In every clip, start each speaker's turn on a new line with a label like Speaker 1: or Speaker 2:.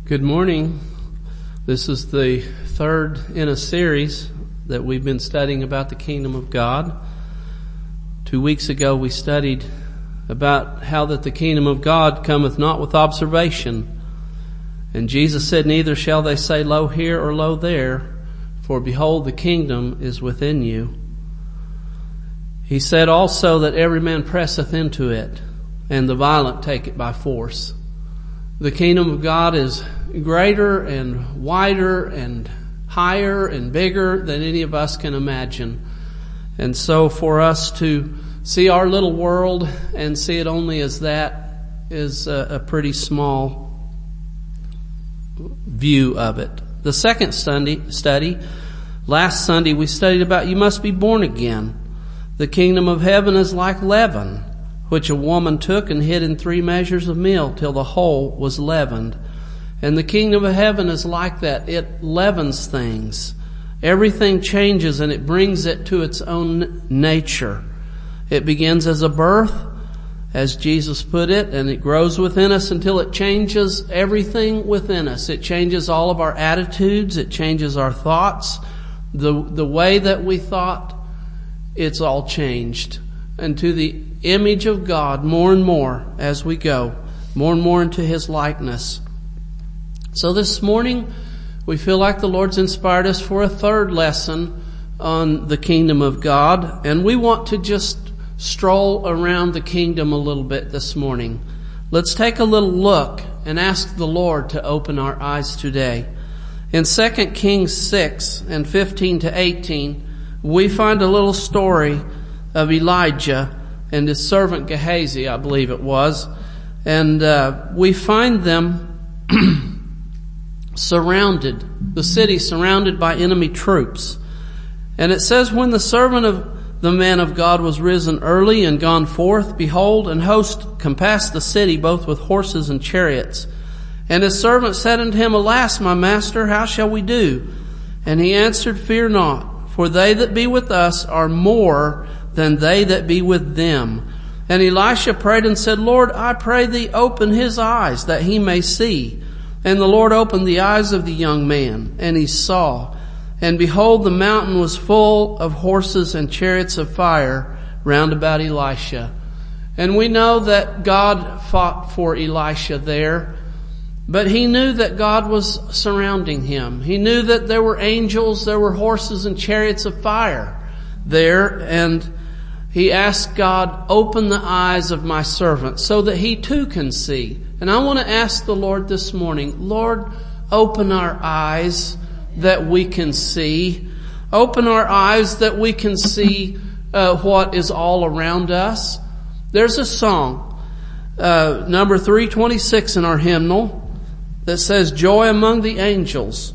Speaker 1: Good morning. This is the third in a series that we've been studying about the kingdom of God. 2 weeks ago we studied about how that the kingdom of God cometh not with observation. And Jesus said, neither shall they say, lo here or lo there, for behold, the kingdom is within you. He said also that every man presseth into it, and the violent take it by force. The kingdom of God is greater and wider and higher and bigger than any of us can imagine. And so for us to see our little world and see it only as that is a pretty small view of it. The second study, last Sunday we studied about you must be born again. The kingdom of heaven is like leaven, which a woman took and hid in 3 measures of meal till the whole was leavened. And the kingdom of heaven is like that. It leavens things. Everything changes and it brings it to its own nature. It begins as a birth, as Jesus put it, and it grows within us until it changes everything within us. It changes all of our attitudes. It changes our thoughts. The way that we thought, it's all changed. And to the image of God more and more as we go, more and more into His likeness. So this morning we feel like the Lord's inspired us for a third lesson on the kingdom of God, and we want to just stroll around the kingdom a little bit this morning. Let's take a little look and ask the Lord to open our eyes today. In 2 Kings 6 and 15 to 18, we find a little story of Elijah and his servant Gehazi, I believe it was. And we find them surrounded, the city surrounded by enemy troops. And it says, when the servant of the man of God was risen early and gone forth, behold, an host compassed the city, both with horses and chariots. And his servant said unto him, alas, my master, how shall we do? And he answered, fear not, for they that be with us are more than they that be with them. And Elisha prayed and said, Lord, I pray thee, open his eyes that he may see. And the Lord opened the eyes of the young man, and he saw. And behold, the mountain was full of horses and chariots of fire round about Elisha. And we know that God fought for Elisha there, but he knew that God was surrounding him. He knew that there were angels, there were horses and chariots of fire there, and he asked God, open the eyes of my servant so that he too can see. And I want to ask the Lord this morning, Lord, open our eyes that we can see. Open our eyes that we can see what is all around us. There's a song, number 326 in our hymnal, that says, joy among the angels.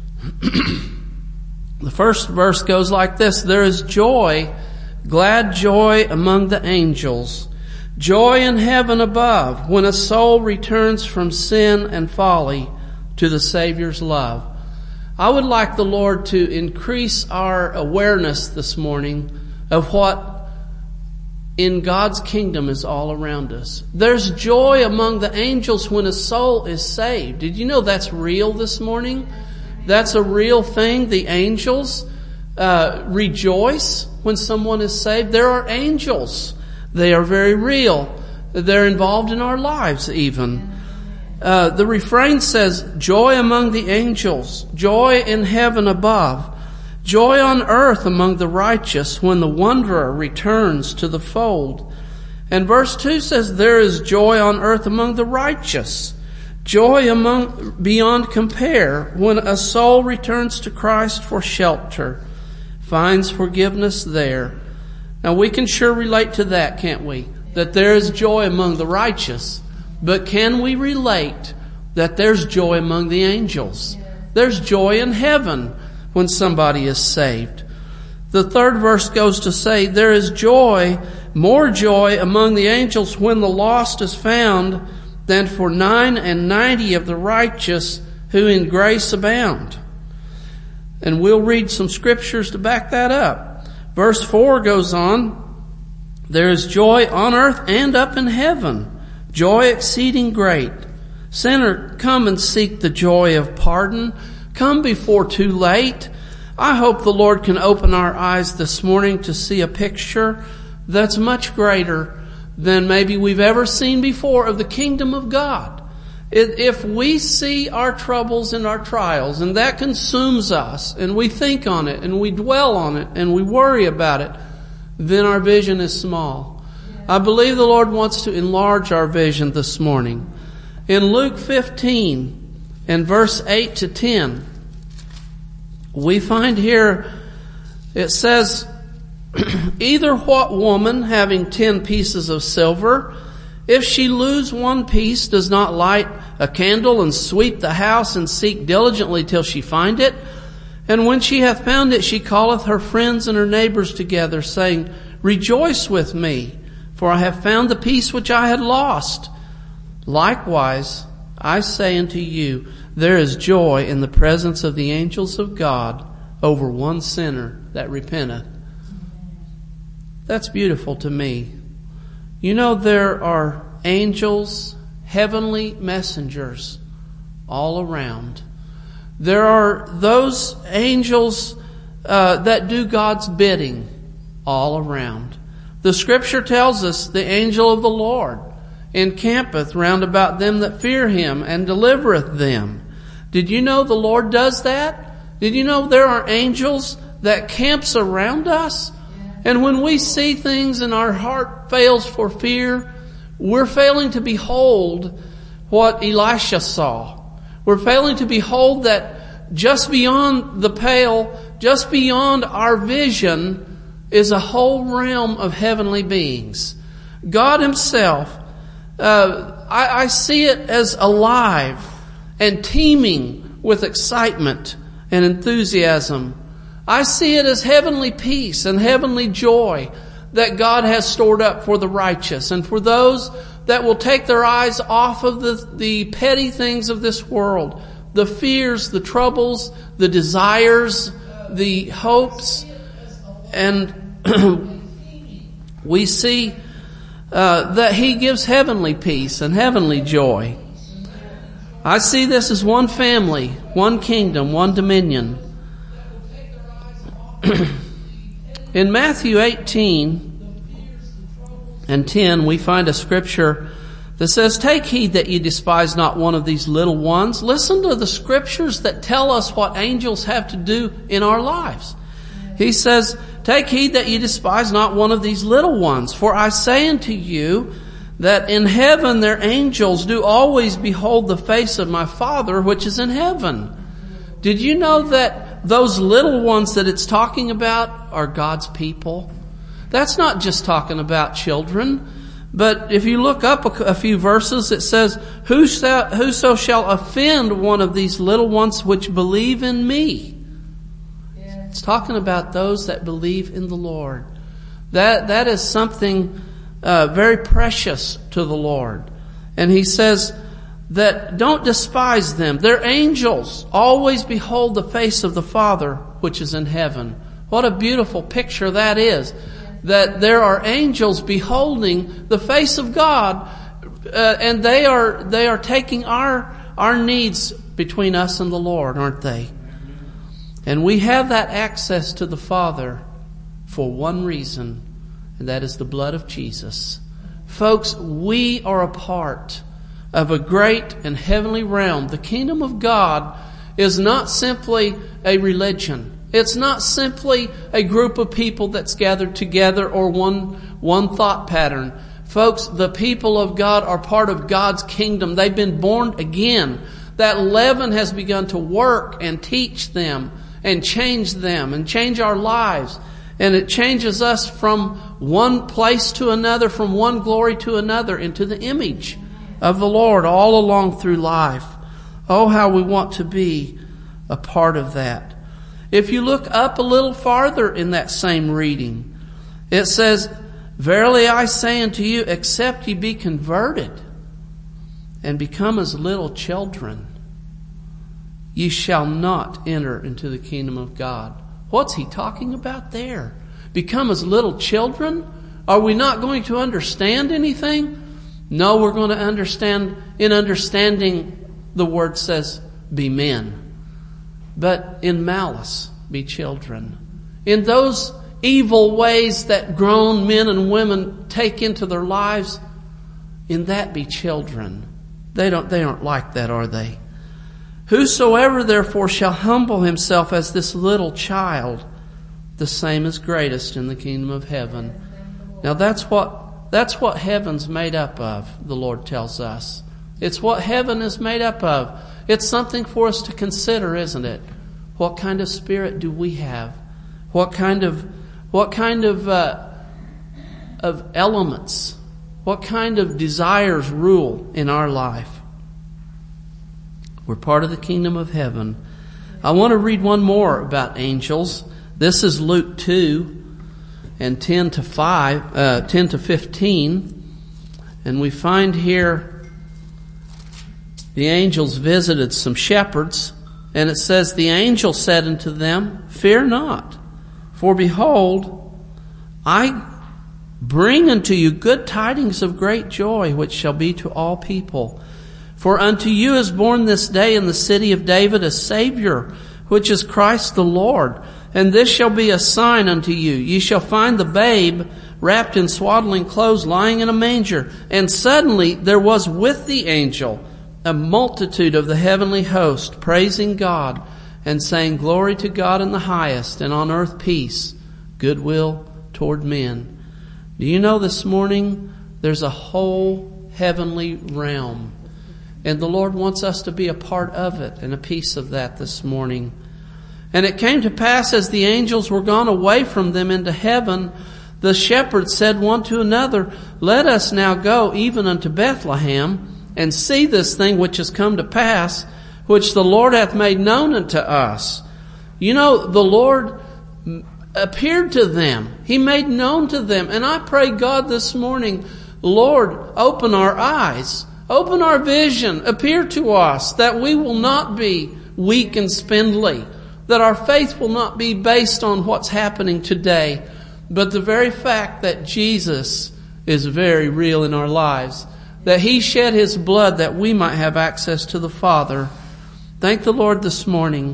Speaker 1: The first verse goes like this, there is joy, glad joy among the angels, joy in heaven above, when a soul returns from sin and folly to the Savior's love. I would like the Lord to increase our awareness this morning of what in God's kingdom is all around us. There's joy among the angels when a soul is saved. Did you know that's real this morning? That's a real thing. The angels rejoice when someone is saved. There are angels. They are very real. They're involved in our lives even. The refrain says, joy among the angels, joy in heaven above, joy on earth among the righteous when the wanderer returns to the fold. And verse 2 says, there is joy on earth among the righteous, joy beyond compare when a soul returns to Christ for shelter, finds forgiveness there. Now we can sure relate to that, can't we? That there is joy among the righteous. But can we relate that there's joy among the angels? There's joy in heaven when somebody is saved. The third verse goes to say, there is joy, more joy among the angels when the lost is found than for 99 of the righteous who in grace abound. And we'll read some scriptures to back that up. Verse 4 goes on, there is joy on earth and up in heaven, joy exceeding great, Sinner, come and seek the joy of pardon. Come before too late. I hope the Lord can open our eyes this morning to see a picture that's much greater than maybe we've ever seen before of the kingdom of God. If we see our troubles and our trials, and that consumes us, and we think on it, and we dwell on it, and we worry about it, then our vision is small. I believe the Lord wants to enlarge our vision this morning. In Luke 15 and verse 8 to 10, we find here, it says, either what woman having 10 pieces of silver, if she lose one piece, does not light a candle and sweep the house and seek diligently till she find it? And when she hath found it, she calleth her friends and her neighbors together, saying, Rejoice with me, for I have found the piece which I had lost. Likewise, I say unto you, there is joy in the presence of the angels of God over one sinner that repenteth. That's beautiful to me. You know, there are angels, heavenly messengers all around. There are those angels that do God's bidding all around. The scripture tells us the angel of the Lord encampeth round about them that fear him and delivereth them. Did you know the Lord does that? Did you know there are angels that camps around us? And when we see things and our heart fails for fear, we're failing to behold what Elisha saw. We're failing to behold that just beyond the pale, just beyond our vision, is a whole realm of heavenly beings. God himself, I see it as alive and teeming with excitement and enthusiasm. I see it as heavenly peace and heavenly joy that God has stored up for the righteous and for those that will take their eyes off of the petty things of this world, the fears, the troubles, the desires, the hopes. And we see that he gives heavenly peace and heavenly joy. I see this as one family, one kingdom, one dominion. In Matthew 18 and 10, we find a scripture that says, Take heed that ye despise not one of these little ones. Listen to the scriptures that tell us what angels have to do in our lives. He says, Take heed that ye despise not one of these little ones. For I say unto you that in heaven their angels do always behold the face of my Father which is in heaven. Did you know that those little ones that it's talking about are God's people? That's not just talking about children. But if you look up a few verses, it says, Whoso shall offend one of these little ones which believe in me. It's talking about those that believe in the Lord. That is something very precious to the Lord. And he says that don't despise them. They're angels. Always behold the face of the Father which is in heaven. What a beautiful picture that is. That there are angels beholding the face of God, and they are taking our needs between us and the Lord, aren't they? And we have that access to the Father for one reason, and that is the blood of Jesus. Folks, we are a part of a great and heavenly realm. The kingdom of God is not simply a religion. It's not simply a group of people that's gathered together or one thought pattern. Folks, the people of God are part of God's kingdom. They've been born again. That leaven has begun to work and teach them and change them and change our lives. And it changes us from one place to another, from one glory to another, into the image of the Lord all along through life. Oh, how we want to be a part of that. If you look up a little farther in that same reading, it says, Verily I say unto you, except ye be converted and become as little children, ye shall not enter into the kingdom of God. What's he talking about there? Become as little children? Are we not going to understand anything? No, we're going to understand, in understanding, the word says, be men. But in malice, be children. In those evil ways that grown men and women take into their lives, in that be children. They aren't like that, are they? Whosoever therefore shall humble himself as this little child, the same is greatest in the kingdom of heaven. Now that's what heaven's made up of, the Lord tells us. It's what heaven is made up of. It's something for us to consider, isn't it? What kind of spirit do we have? What kind of elements, what kind of desires rule in our life? We're part of the kingdom of heaven. I want to read one more about angels. This is Luke 2 and 10 to 15. And we find here the angels visited some shepherds. And it says, the angel said unto them, fear not, for behold, I bring unto you good tidings of great joy, which shall be to all people. For unto you is born this day in the city of David a Savior, which is Christ the Lord. And this shall be a sign unto you. Ye shall find the babe wrapped in swaddling clothes, lying in a manger. And suddenly there was with the angel a multitude of the heavenly host, praising God and saying, glory to God in the highest, and on earth peace, goodwill toward men. Do you know this morning there's a whole heavenly realm, and the Lord wants us to be a part of it and a piece of that this morning. And it came to pass, as the angels were gone away from them into heaven, the shepherds said one to another, let us now go even unto Bethlehem, and see this thing which has come to pass, which the Lord hath made known unto us. You know, the Lord appeared to them. He made known to them. And I pray God this morning, Lord, open our eyes, open our vision, appear to us, that we will not be weak and spindly, that our faith will not be based on what's happening today, but the very fact that Jesus is very real in our lives, that He shed His blood that we might have access to the Father. Thank the Lord this morning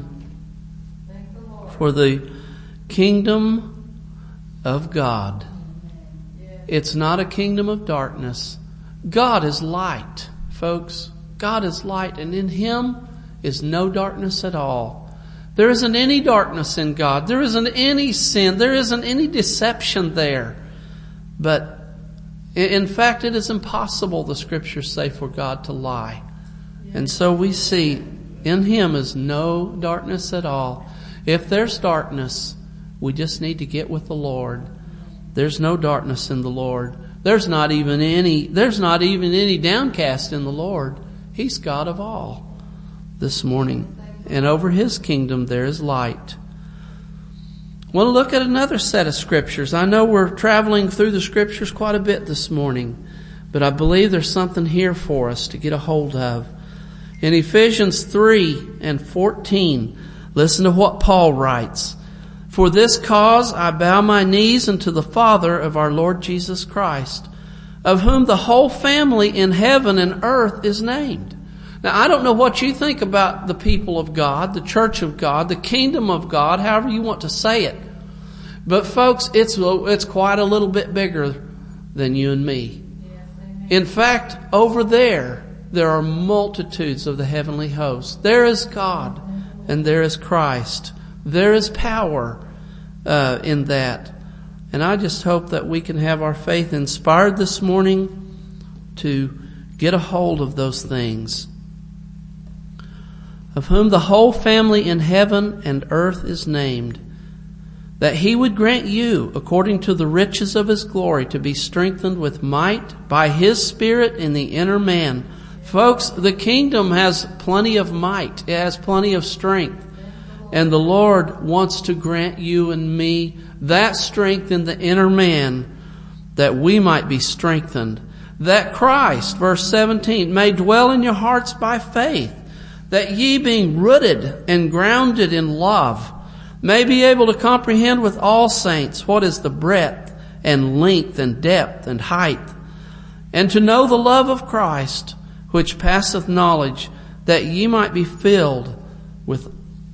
Speaker 1: for the kingdom of God. It's not a kingdom of darkness. God is light, folks. God is light, and in Him is no darkness at all. There isn't any darkness in God. There isn't any sin. There isn't any deception there. But in fact, it is impossible, the Scriptures say, for God to lie. And so we see in Him is no darkness at all. If there's darkness, we just need to get with the Lord. There's no darkness in the Lord. There's not even any downcast in the Lord. He's God of all this morning. And over His kingdom there is light. We'll look at another set of Scriptures. I know we're traveling through the Scriptures quite a bit this morning, but I believe there's something here for us to get a hold of. In Ephesians 3 and 14, listen to what Paul writes. For this cause I bow my knees unto the Father of our Lord Jesus Christ, of whom the whole family in heaven and earth is named. Now, I don't know what you think about the people of God, the church of God, the kingdom of God, however you want to say it. But folks, it's quite a little bit bigger than you and me. In fact, over there are multitudes of the heavenly hosts. There is God and there is Christ. There is power in that. And I just hope that we can have our faith inspired this morning to get a hold of those things. Of whom the whole family in heaven and earth is named, that He would grant you, according to the riches of His glory, to be strengthened with might by His Spirit in the inner man. Folks, the kingdom has plenty of might. It has plenty of strength. And the Lord wants to grant you and me that strength in the inner man, that we might be strengthened. That Christ, verse 17, may dwell in your hearts by faith, that ye being rooted and grounded in love, may be able to comprehend with all saints what is the breadth and length and depth and height, and to know the love of Christ, which passeth knowledge, that ye might be filled with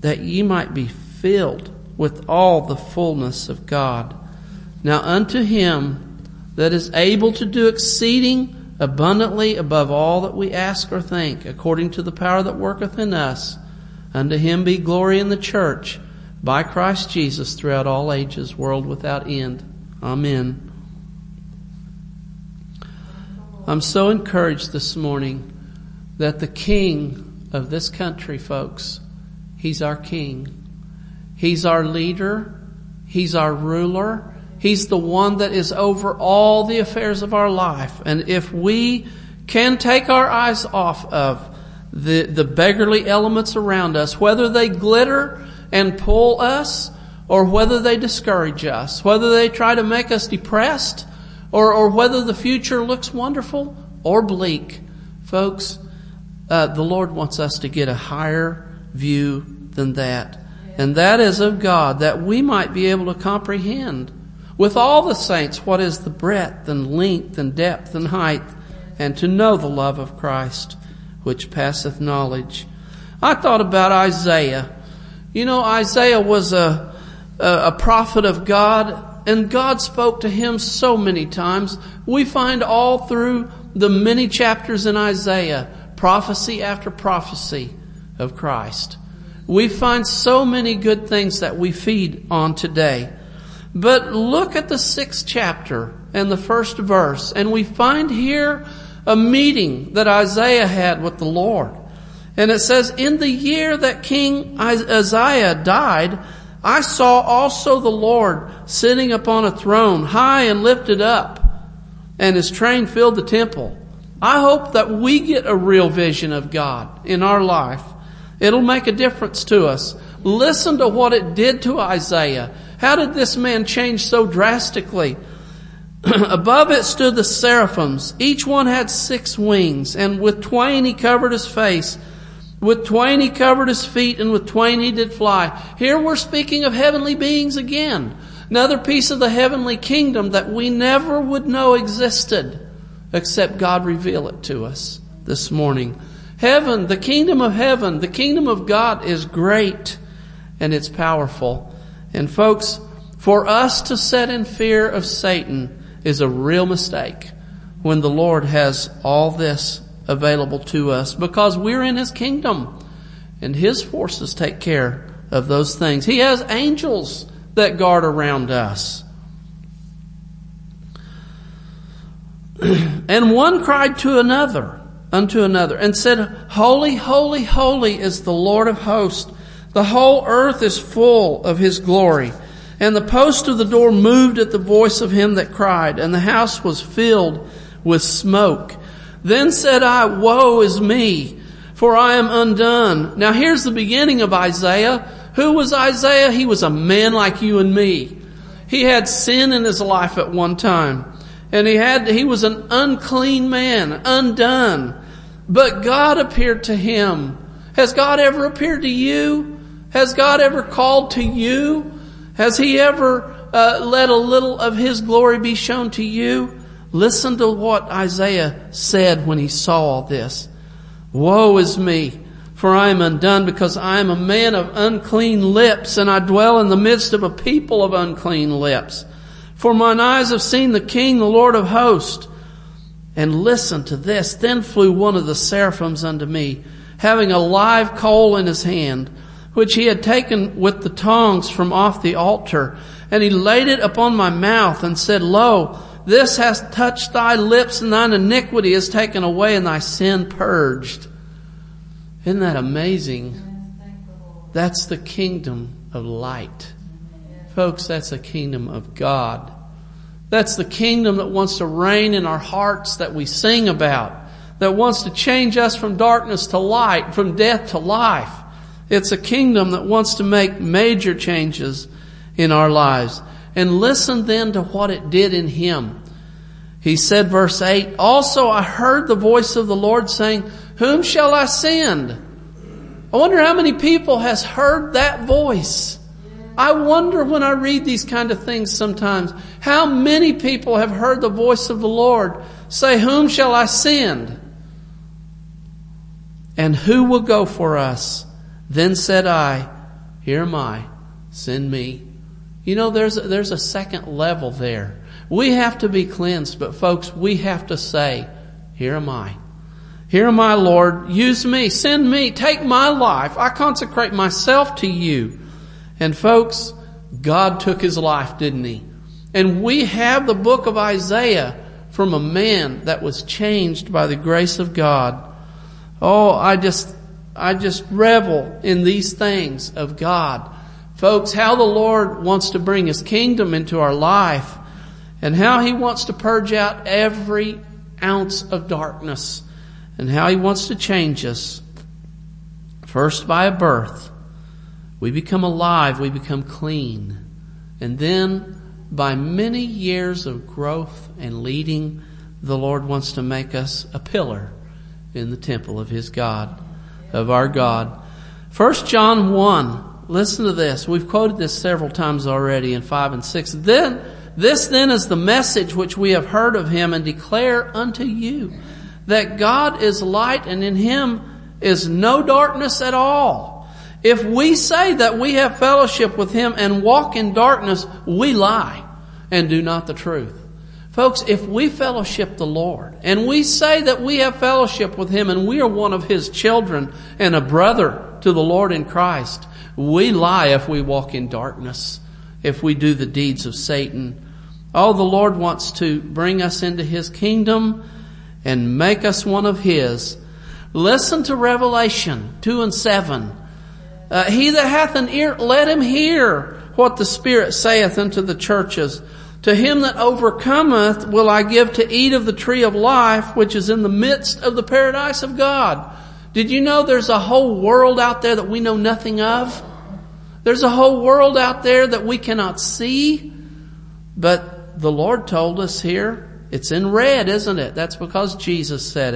Speaker 1: all the fullness of God. Now unto him that is able to do exceeding abundantly above all that we ask or think, according to the power that worketh in us, unto him be glory in the church by Christ Jesus throughout all ages, world without end. Amen. I'm so encouraged this morning that the King of this country, folks, He's our King. He's our leader. He's our ruler. He's the one that is over all the affairs of our life. And if we can take our eyes off of the beggarly elements around us, whether they glitter and pull us, or whether they discourage us, whether they try to make us depressed, or whether the future looks wonderful or bleak, folks, the Lord wants us to get a higher view than that. And that is of God, that we might be able to comprehend with all the saints what is the breadth and length and depth and height, and to know the love of Christ, which passeth knowledge. I thought about Isaiah. You know, Isaiah was a prophet of God, and God spoke to him so many times. We find all through the many chapters in Isaiah, prophecy after prophecy of Christ. We find so many good things that we feed on today. But look at the 6th chapter and the 1st verse, and we find here a meeting that Isaiah had with the Lord. And it says, in the year that King Uzziah died, I saw also the Lord sitting upon a throne, high and lifted up, and his train filled the temple. I hope that we get a real vision of God in our life. It'll make a difference to us. Listen to what it did to Isaiah. How did this man change so drastically? Above it stood the seraphims. Each one had 6 wings, and with 2 he covered his face. With 2 he covered his feet, and with 2 he did fly. Here we're speaking of heavenly beings again. Another piece of the heavenly kingdom that we never would know existed, except God reveal it to us this morning. Heaven, the kingdom of heaven, the kingdom of God is great, and it's powerful. And folks, for us to set in fear of Satan is a real mistake when the Lord has all this available to us, because we're in His kingdom and His forces take care of those things. He has angels that guard around us. And one cried unto another, and said, Holy, holy, holy is the Lord of hosts. The whole earth is full of His glory. And the post of the door moved at the voice of him that cried, and the house was filled with smoke. Then said I, Woe is me, for I am undone. Now here's the beginning of Isaiah. Who was Isaiah? He was a man like you and me. He had sin in his life at one time. And he was an unclean man, undone. But God appeared to him. Has God ever appeared to you? Has God ever called to you? Has He ever let a little of His glory be shown to you? Listen to what Isaiah said when he saw all this. Woe is me, for I am undone, because I am a man of unclean lips, and I dwell in the midst of a people of unclean lips. For mine eyes have seen the King, the Lord of hosts. And listen to this. Then flew one of the seraphims unto me, having a live coal in his hand, which he had taken with the tongs from off the altar. And he laid it upon my mouth and said, Lo, this hath touched thy lips, and thine iniquity is taken away, and thy sin purged. Isn't that amazing? That's the kingdom of light. Folks, that's the kingdom of God. That's the kingdom that wants to reign in our hearts, that we sing about, that wants to change us from darkness to light, from death to life. It's a kingdom that wants to make major changes in our lives. And listen then to what it did in him. He said, verse 8, Also I heard the voice of the Lord saying, Whom shall I send? I wonder how many people has heard that voice. I wonder when I read these kind of things sometimes, how many people have heard the voice of the Lord Say, whom shall I send? And who will go for us? Then said I, here am I, send me. You know, there's a second level there. We have to be cleansed, but folks, we have to say, here am I. Here am I, Lord. Use me. Send me. Take my life. I consecrate myself to you. And folks, God took his life, didn't he? And we have the book of Isaiah from a man that was changed by the grace of God. Oh, I just revel in these things of God. Folks, how the Lord wants to bring his kingdom into our life and how he wants to purge out every ounce of darkness and how he wants to change us. First by a birth, we become alive, we become clean. And then by many years of growth and leading, the Lord wants to make us a pillar in the temple of his God, of our God. 1 John 1, listen to this. We've quoted this several times already in 5 and 6. This then is the message which we have heard of him and declare unto you, that God is light and in him is no darkness at all. If we say that we have fellowship with him and walk in darkness, we lie and do not the truth. Folks, if we fellowship the Lord and we say that we have fellowship with him and we are one of his children and a brother to the Lord in Christ, we lie if we walk in darkness, if we do the deeds of Satan. Oh, the Lord wants to bring us into his kingdom and make us one of his. Listen to Revelation 2 and 7. He that hath an ear, let him hear what the Spirit saith unto the churches. To him that overcometh will I give to eat of the tree of life, which is in the midst of the paradise of God. Did you know there's a whole world out there that we know nothing of? There's a whole world out there that we cannot see. But the Lord told us here, it's in red, isn't it? That's because Jesus said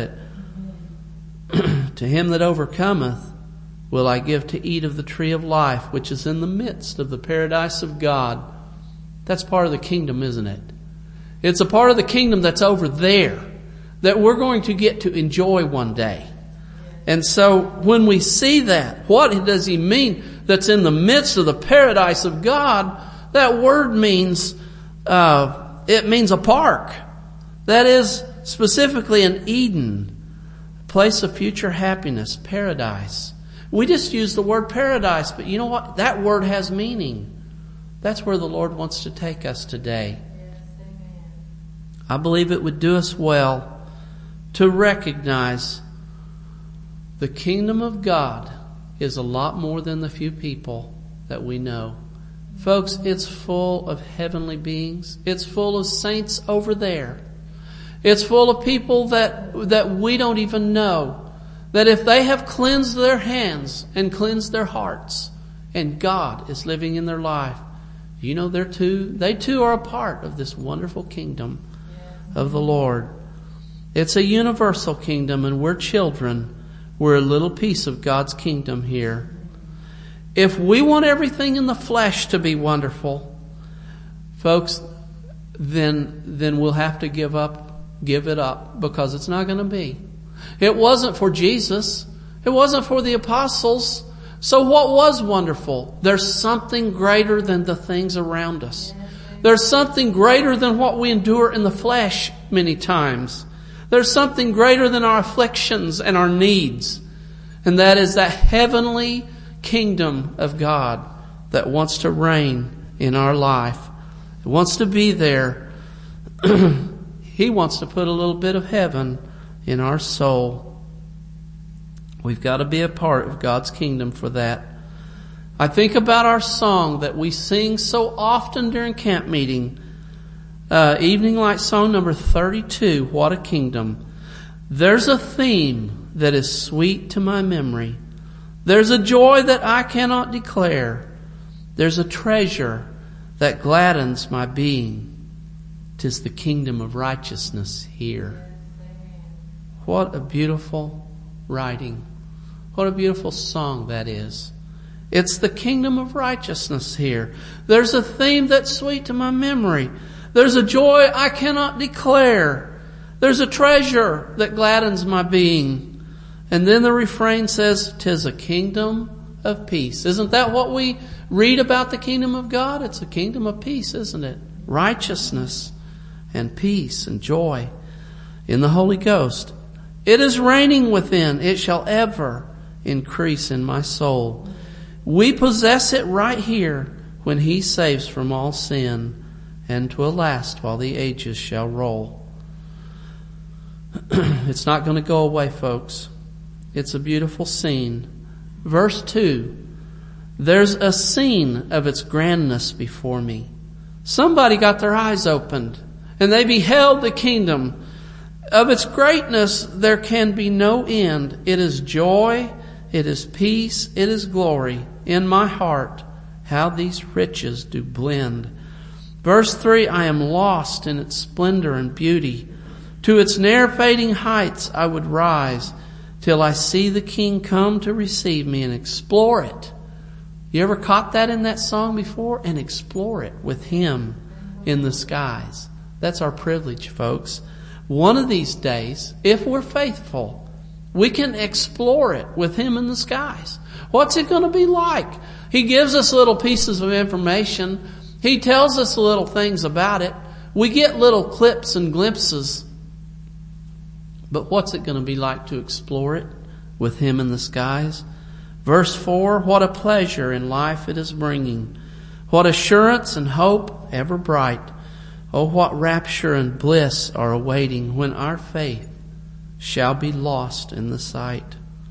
Speaker 1: it. To him that overcometh will I give to eat of the tree of life, which is in the midst of the paradise of God. That's part of the kingdom, isn't it? It's a part of the kingdom that's over there that we're going to get to enjoy one day. And so when we see that, what does he mean that's in the midst of the paradise of God? That word means, it means a park. That is specifically an Eden, a place of future happiness, paradise. We just use the word paradise, but you know what? That word has meaning. That's where the Lord wants to take us today. I believe it would do us well to recognize the kingdom of God is a lot more than the few people that we know. Folks, it's full of heavenly beings. It's full of saints over there. It's full of people that we don't even know. That if they have cleansed their hands and cleansed their hearts, and God is living in their life, you know they too are a part of this wonderful kingdom of the Lord. It's a universal kingdom and we're children. We're a little piece of God's kingdom here. If we want everything in the flesh to be wonderful, folks, then we'll have to give it up, because it's not going to be. It wasn't for Jesus. It wasn't for the apostles. So what was wonderful? There's something greater than the things around us. There's something greater than what we endure in the flesh many times. There's something greater than our afflictions and our needs. And that is that heavenly kingdom of God that wants to reign in our life. It wants to be there. He wants to put a little bit of heaven in our soul. We've got to be a part of God's kingdom for that. I think about our song that we sing so often during camp meeting. Evening Light song number 32, What a Kingdom. There's a theme that is sweet to my memory. There's a joy that I cannot declare. There's a treasure that gladdens my being. 'Tis the kingdom of righteousness here. What a beautiful writing. What a beautiful song that is. It's the kingdom of righteousness here. There's a theme that's sweet to my memory. There's a joy I cannot declare. There's a treasure that gladdens my being. And then the refrain says, 'tis a kingdom of peace. Isn't that what we read about the kingdom of God? It's a kingdom of peace, isn't it? Righteousness and peace and joy in the Holy Ghost. It is reigning within. It shall ever increase in my soul. We possess it right here when He saves from all sin, and to last while the ages shall roll. It's not going to go away, folks. It's a beautiful scene. Verse 2. There's a scene of its grandness before me. Somebody got their eyes opened, and they beheld the kingdom. Of its greatness there can be no end. It is joy, it is peace, it is glory. In my heart, how these riches do blend. Verse 3, I am lost in its splendor and beauty. To its ne'er fading heights I would rise, till I see the King come to receive me and explore it. You ever caught that in that song before? And explore it with Him in the skies. That's our privilege, folks. One of these days, if we're faithful, we can explore it with Him in the skies. What's it going to be like? He gives us little pieces of information. He tells us little things about it. We get little clips and glimpses. But what's it going to be like to explore it with Him in the skies? Verse 4, what a pleasure in life it is bringing. What assurance and hope ever bright. Oh, what rapture and bliss are awaiting when our faith shall be lost in the sight.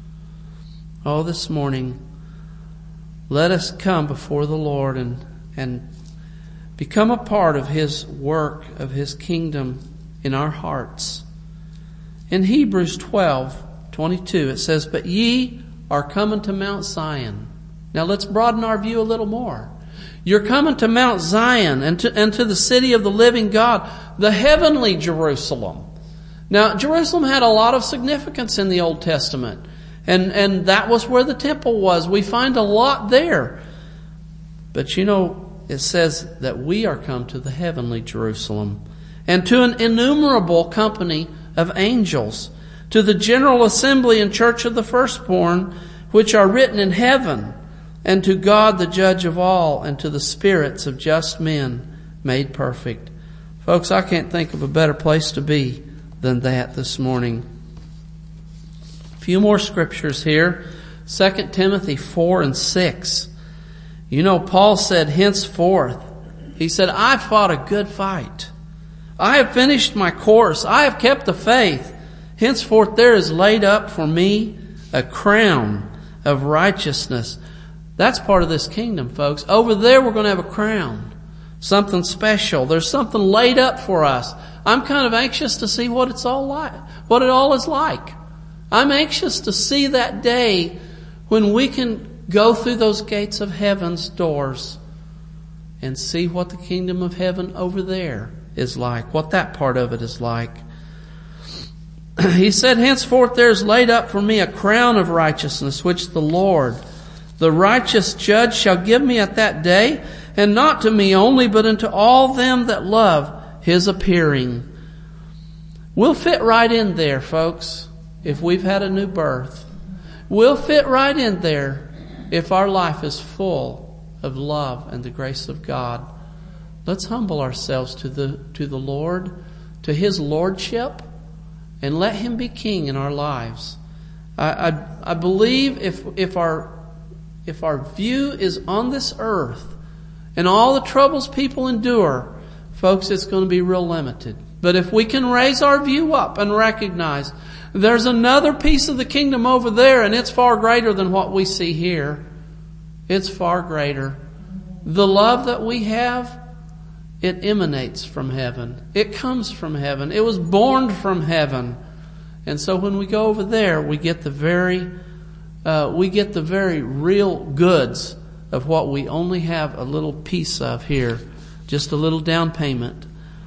Speaker 1: Oh, this morning, let us come before the Lord and become a part of His work, of His kingdom in our hearts. In Hebrews 12:22, it says, but ye are coming to Mount Zion. Now let's broaden our view a little more. You're coming to Mount Zion and to the city of the living God, the heavenly Jerusalem. Now, Jerusalem had a lot of significance in the Old Testament. And that was where the temple was. We find a lot there. But you know, it says that we are come to the heavenly Jerusalem, and to an innumerable company of angels, to the general assembly and church of the firstborn, which are written in heaven, and to God the judge of all, and to the spirits of just men made perfect. Folks, I can't think of a better place to be than that this morning. A few more scriptures here. 2 Timothy 4:6. You know, Paul said, henceforth, he said, I've fought a good fight. I have finished my course. I have kept the faith. Henceforth there is laid up for me a crown of righteousness. That's part of this kingdom, folks. Over there we're going to have a crown. Something special. There's something laid up for us. I'm kind of anxious to see what it's all like, what it all is like. I'm anxious to see that day when we can go through those gates of heaven's doors and see what the kingdom of heaven over there is like, what that part of it is like. He said, henceforth there is laid up for me a crown of righteousness, which the Lord, the righteous judge, shall give me at that day, and not to me only, but unto all them that love His appearing. We'll fit right in there, folks, if we've had a new birth. We'll fit right in there if our life is full of love and the grace of God. Let's humble ourselves to the Lord, to His lordship, and let Him be king in our lives. I believe if our view is on this earth and all the troubles people endure, folks, it's going to be real limited. But if we can raise our view up and recognize there's another piece of the kingdom over there, and it's far greater than what we see here. It's far greater. The love that we have, it emanates from heaven. It comes from heaven. It was born from heaven. And so when we go over there, we get the very real goods of what we only have a little piece of here. Just a little down payment.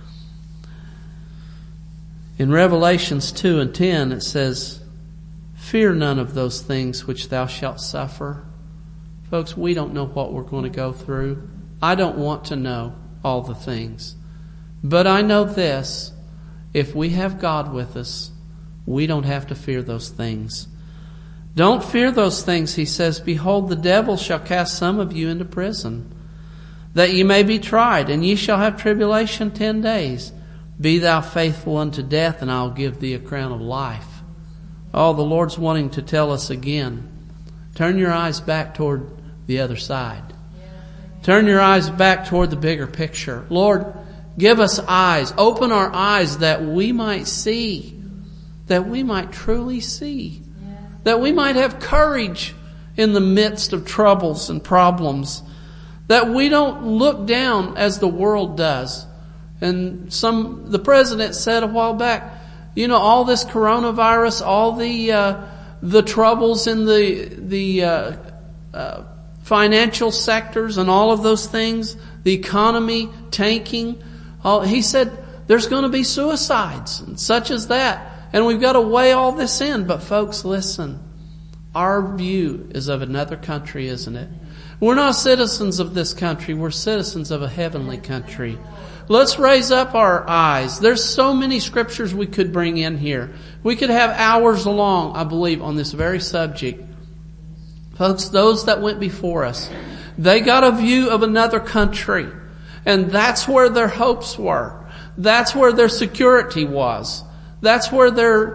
Speaker 1: In Revelations 2:10, it says, fear none of those things which thou shalt suffer. Folks, we don't know what we're going to go through. I don't want to know all the things. But I know this, If we have God with us, we don't have to fear those things. Don't fear those things, he says. Behold, the devil shall cast some of you into prison, that ye may be tried, and ye shall have tribulation 10 days. Be thou faithful unto death, and I'll give thee a crown of life. Oh, the Lord's wanting to tell us again. Turn your eyes back toward the other side. Turn your eyes back toward the bigger picture. Lord, give us eyes. Open our eyes that we might see. That we might truly see. That we might have courage in the midst of troubles and problems. That we don't look down as the world does. And the president said a while back, all this coronavirus, all the troubles in the financial sectors and all of those things, the economy tanking. He said there's going to be suicides and such as that. And we've got to weigh all this in. But folks, listen. Our view is of another country, isn't it? We're not citizens of this country. We're citizens of a heavenly country. Let's raise up our eyes. There's so many scriptures we could bring in here. We could have hours long, I believe, on this very subject. Folks, those that went before us, they got a view of another country. And that's where their hopes were. That's where their security was. That's where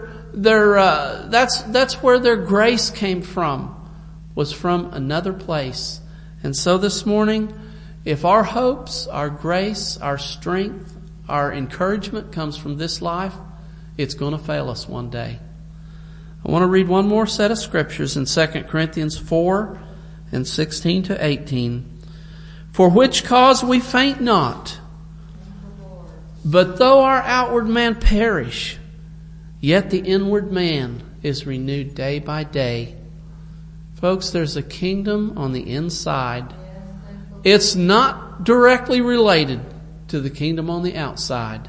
Speaker 1: that's where their grace came from. Was from another place. And so this morning, if our hopes, our grace, our strength, our encouragement comes from this life, it's going to fail us one day. I want to read one more set of scriptures in 2 Corinthians 4 and 16 to 18. For which cause we faint not, but though our outward man perish, yet the inward man is renewed day by day. Folks, there's a kingdom on the inside. It's not directly related to the kingdom on the outside.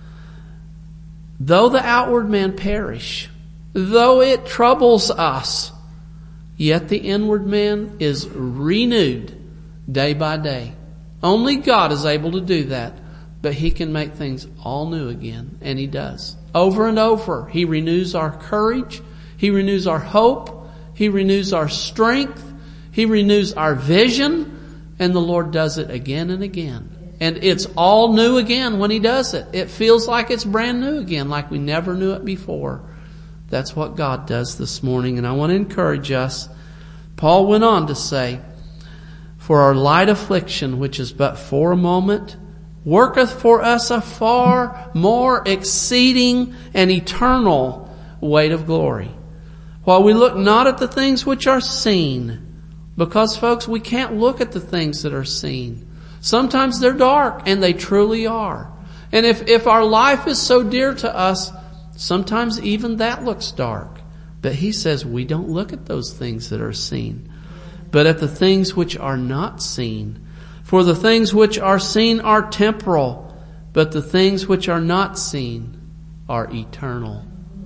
Speaker 1: Though the outward man perish, though it troubles us, yet the inward man is renewed day by day. Only God is able to do that, but He can make things all new again, and He does. Over and over, He renews our courage, He renews our hope, He renews our strength, He renews our vision, and the Lord does it again and again. And it's all new again when He does it. It feels like it's brand new again, like we never knew it before. That's what God does this morning. And I want to encourage us. Paul went on to say, for our light affliction, which is but for a moment, worketh for us a far more exceeding and eternal weight of glory. While we look not at the things which are seen, because, folks, we can't look at the things that are seen. Sometimes they're dark, and they truly are. And if our life is so dear to us, sometimes even that looks dark. But he says we don't look at those things that are seen, but at the things which are not seen. For the things which are seen are temporal, but the things which are not seen are eternal.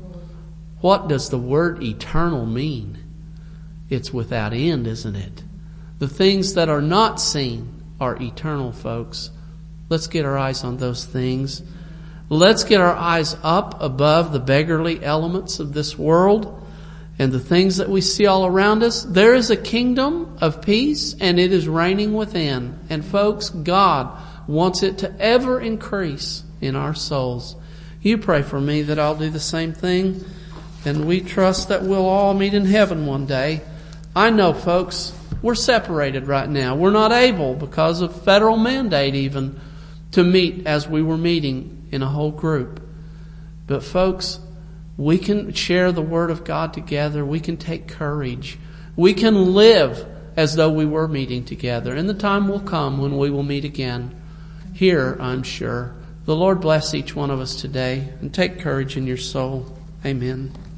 Speaker 1: What does the word eternal mean? It's without end, isn't it? The things that are not seen are eternal, folks. Let's get our eyes on those things. Let's get our eyes up above the beggarly elements of this world and the things that we see all around us. There is a kingdom of peace, and it is reigning within. And folks, God wants it to ever increase in our souls. You pray for me that I'll do the same thing, and we trust that we'll all meet in heaven one day. I know, folks, we're separated right now. We're not able, because of federal mandate even, to meet as we were meeting in a whole group. But folks, we can share the Word of God together. We can take courage. We can live as though we were meeting together. And the time will come when we will meet again. Here, I'm sure. The Lord bless each one of us today, and take courage in your soul. Amen.